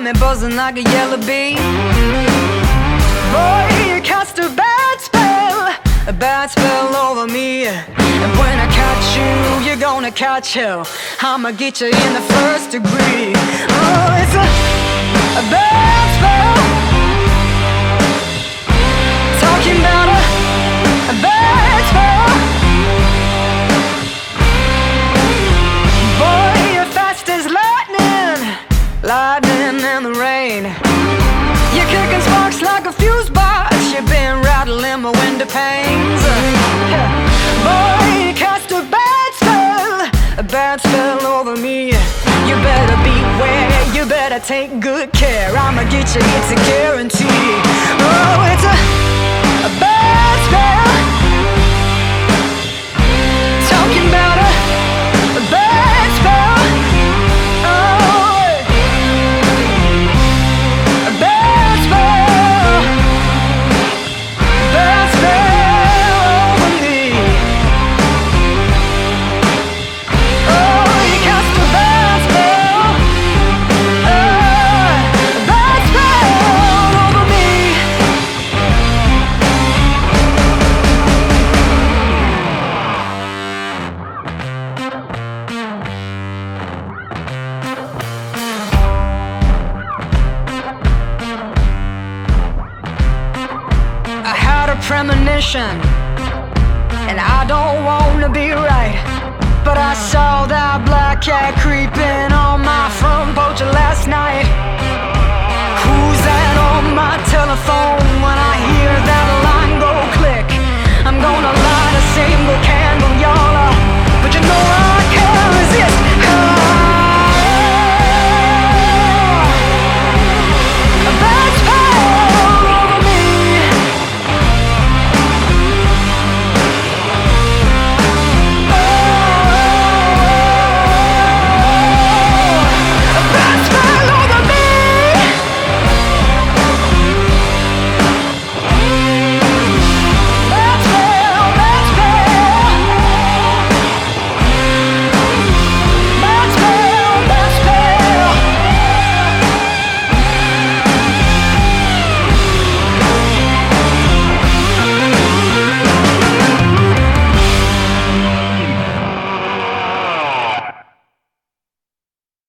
me buzzing like a yellow bee. Boy, you cast a bad spell over me. And when I catch you, you're gonna catch hell. I'ma get you in the first degree. Oh, it's a bad spell. Talking about a bad spell. Boy, you're fast as lightning in the rain. You're kicking sparks like a fuse box. You've been rattling my window panes. Boy, you cast a bad spell over me. You better beware, you better take good care. I'ma get you, it's a guarantee. Oh, it's a bad spell. Talking about a bad spell. Premonition, and I don't wanna be right, but I saw that black cat creeping on